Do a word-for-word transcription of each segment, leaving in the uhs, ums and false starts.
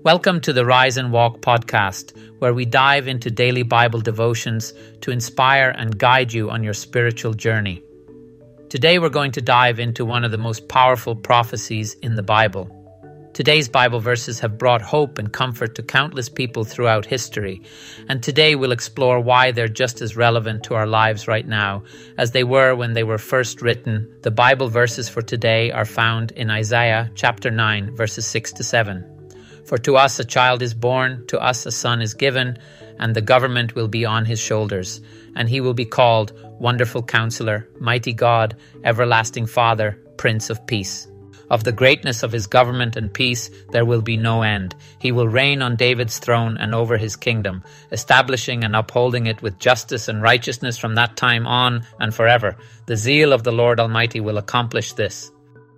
Welcome to the Rise and Walk podcast, where we dive into daily Bible devotions to inspire and guide you on your spiritual journey. Today we're going to dive into one of the most powerful prophecies in the Bible. Today's Bible verses have brought hope and comfort to countless people throughout history, and today we'll explore why they're just as relevant to our lives right now as they were when they were first written. The Bible verses for today are found in Isaiah chapter nine, verses six to seven. For to us a child is born, to us a son is given, and the government will be on his shoulders, and he will be called Wonderful Counselor, Mighty God, Everlasting Father, Prince of Peace. Of the greatness of his government and peace there will be no end. He will reign on David's throne and over his kingdom, establishing and upholding it with justice and righteousness from that time on and forever. The zeal of the Lord Almighty will accomplish this.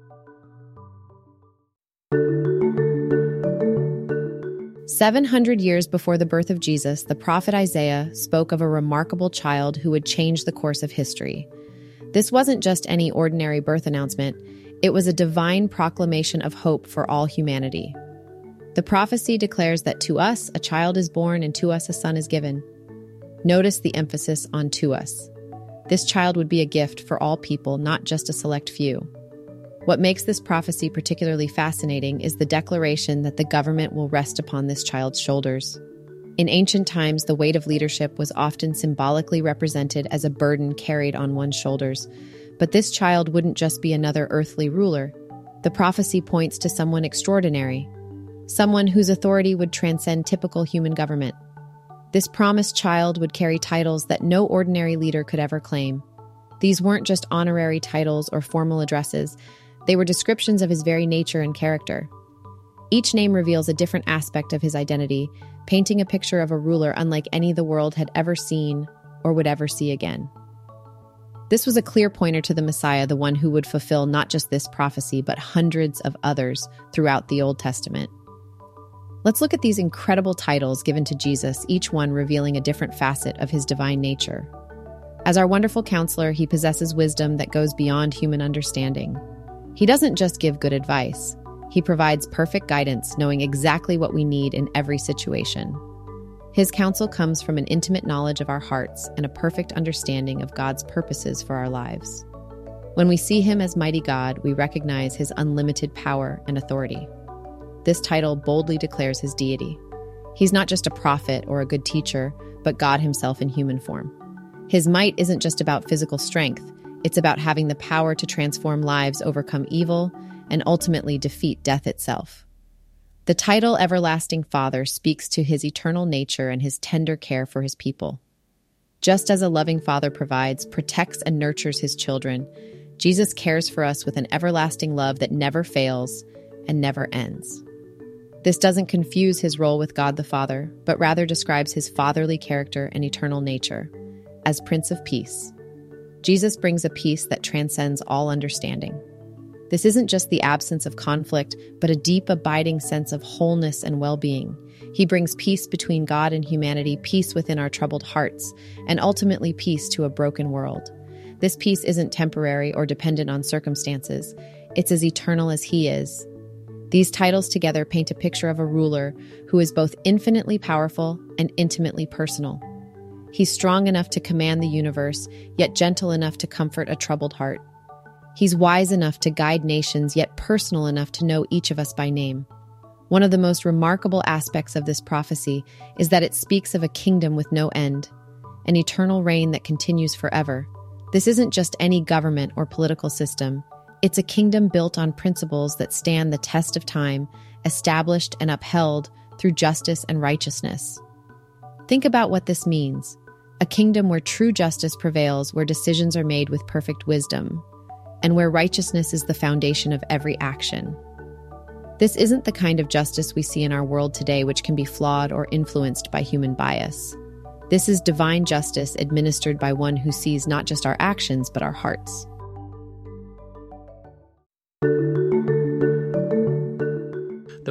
Seven hundred years before the birth of Jesus, the prophet Isaiah spoke of a remarkable child who would change the course of history. This wasn't just any ordinary birth announcement. It was a divine proclamation of hope for all humanity. The prophecy declares that to us a child is born and to us a son is given. Notice the emphasis on to us. This child would be a gift for all people, not just a select few. What makes this prophecy particularly fascinating is the declaration that the government will rest upon this child's shoulders. In ancient times, the weight of leadership was often symbolically represented as a burden carried on one's shoulders. But this child wouldn't just be another earthly ruler. The prophecy points to someone extraordinary, someone whose authority would transcend typical human government. This promised child would carry titles that no ordinary leader could ever claim. These weren't just honorary titles or formal addresses. They were descriptions of his very nature and character. Each name reveals a different aspect of his identity, painting a picture of a ruler unlike any the world had ever seen or would ever see again. This was a clear pointer to the Messiah, the one who would fulfill not just this prophecy, but hundreds of others throughout the Old Testament. Let's look at these incredible titles given to Jesus, each one revealing a different facet of his divine nature. As our wonderful counselor, he possesses wisdom that goes beyond human understanding. He doesn't just give good advice. He provides perfect guidance, knowing exactly what we need in every situation. His counsel comes from an intimate knowledge of our hearts and a perfect understanding of God's purposes for our lives. When we see him as mighty God, we recognize his unlimited power and authority. This title boldly declares his deity. He's not just a prophet or a good teacher, but God himself in human form. His might isn't just about physical strength. It's about having the power to transform lives, overcome evil, and ultimately defeat death itself. The title Everlasting Father speaks to his eternal nature and his tender care for his people. Just as a loving father provides, protects, and nurtures his children, Jesus cares for us with an everlasting love that never fails and never ends. This doesn't confuse his role with God the Father, but rather describes his fatherly character and eternal nature as Prince of Peace. Jesus brings a peace that transcends all understanding. This isn't just the absence of conflict, but a deep, abiding sense of wholeness and well-being. He brings peace between God and humanity, peace within our troubled hearts, and ultimately peace to a broken world. This peace isn't temporary or dependent on circumstances. It's as eternal as he is. These titles together paint a picture of a ruler who is both infinitely powerful and intimately personal. He's strong enough to command the universe, yet gentle enough to comfort a troubled heart. He's wise enough to guide nations, yet personal enough to know each of us by name. One of the most remarkable aspects of this prophecy is that it speaks of a kingdom with no end, an eternal reign that continues forever. This isn't just any government or political system. It's a kingdom built on principles that stand the test of time, established and upheld through justice and righteousness. Think about what this means. A kingdom where true justice prevails, where decisions are made with perfect wisdom, and where righteousness is the foundation of every action. This isn't the kind of justice we see in our world today, which can be flawed or influenced by human bias. This is divine justice administered by one who sees not just our actions, but our hearts. The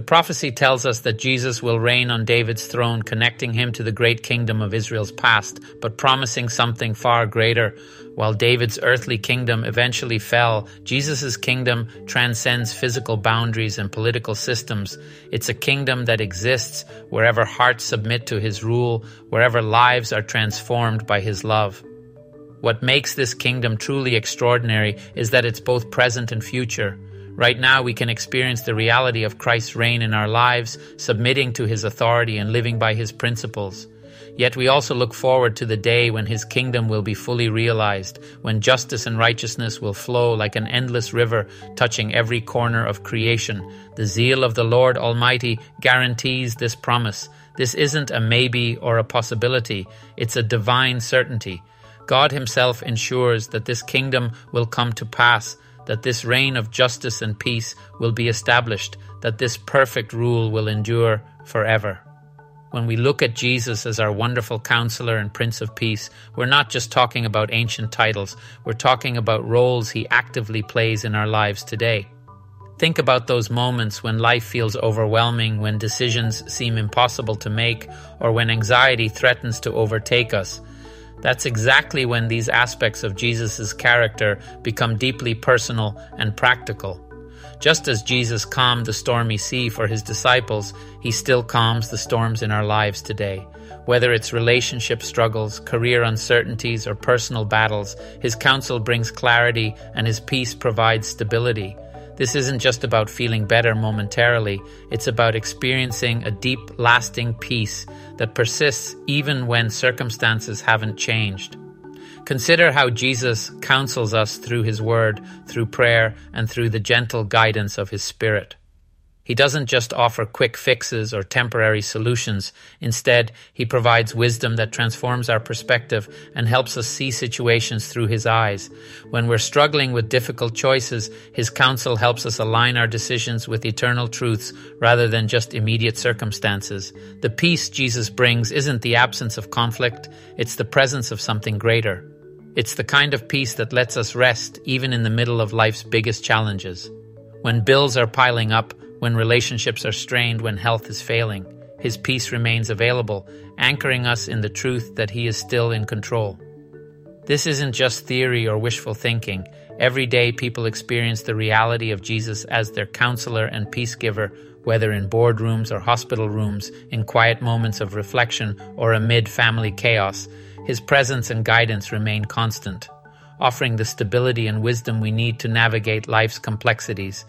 prophecy tells us that Jesus will reign on David's throne, connecting him to the great kingdom of Israel's past, but promising something far greater. While David's earthly kingdom eventually fell, Jesus' kingdom transcends physical boundaries and political systems. It's a kingdom that exists wherever hearts submit to his rule, wherever lives are transformed by his love. What makes this kingdom truly extraordinary is that it's both present and future. Right now, we can experience the reality of Christ's reign in our lives, submitting to his authority and living by his principles. Yet we also look forward to the day when his kingdom will be fully realized, when justice and righteousness will flow like an endless river, touching every corner of creation. The zeal of the Lord Almighty guarantees this promise. This isn't a maybe or a possibility. It's a divine certainty. God himself ensures that this kingdom will come to pass, that this reign of justice and peace will be established, that this perfect rule will endure forever. When we look at Jesus as our wonderful counselor and Prince of Peace, we're not just talking about ancient titles, we're talking about roles he actively plays in our lives today. Think about those moments when life feels overwhelming, when decisions seem impossible to make, or when anxiety threatens to overtake us. That's exactly when these aspects of Jesus' character become deeply personal and practical. Just as Jesus calmed the stormy sea for his disciples, he still calms the storms in our lives today. Whether it's relationship struggles, career uncertainties, or personal battles, his counsel brings clarity and his peace provides stability. This isn't just about feeling better momentarily, it's about experiencing a deep, lasting peace that persists even when circumstances haven't changed. Consider how Jesus counsels us through his word, through prayer, and through the gentle guidance of his Spirit. He doesn't just offer quick fixes or temporary solutions. Instead, he provides wisdom that transforms our perspective and helps us see situations through his eyes. When we're struggling with difficult choices, his counsel helps us align our decisions with eternal truths rather than just immediate circumstances. The peace Jesus brings isn't the absence of conflict, it's the presence of something greater. It's the kind of peace that lets us rest even in the middle of life's biggest challenges. When bills are piling up, when relationships are strained, when health is failing, his peace remains available, anchoring us in the truth that he is still in control. This isn't just theory or wishful thinking. Every day people experience the reality of Jesus as their counselor and peace giver, whether in boardrooms or hospital rooms, in quiet moments of reflection or amid family chaos. His presence and guidance remain constant, offering the stability and wisdom we need to navigate life's complexities.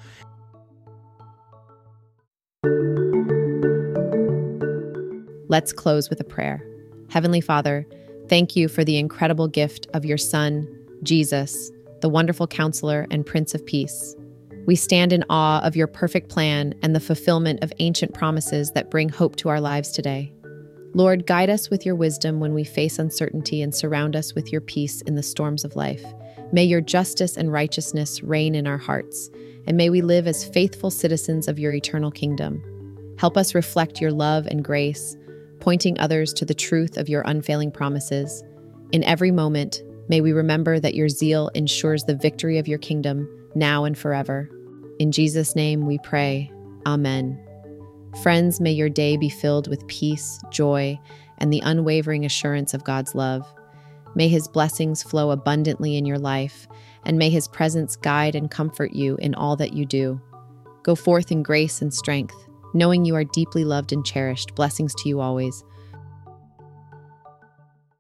Let's close with a prayer. Heavenly Father, thank you for the incredible gift of your Son, Jesus, the wonderful counselor and Prince of Peace. We stand in awe of your perfect plan and the fulfillment of ancient promises that bring hope to our lives today. Lord, guide us with your wisdom when we face uncertainty and surround us with your peace in the storms of life. May your justice and righteousness reign in our hearts, and may we live as faithful citizens of your eternal kingdom. Help us reflect your love and grace, pointing others to the truth of your unfailing promises. In every moment, may we remember that your zeal ensures the victory of your kingdom, now and forever. In Jesus' name we pray. Amen. Friends, may your day be filled with peace, joy, and the unwavering assurance of God's love. May his blessings flow abundantly in your life, and may his presence guide and comfort you in all that you do. Go forth in grace and strength, knowing you are deeply loved and cherished. Blessings to you always.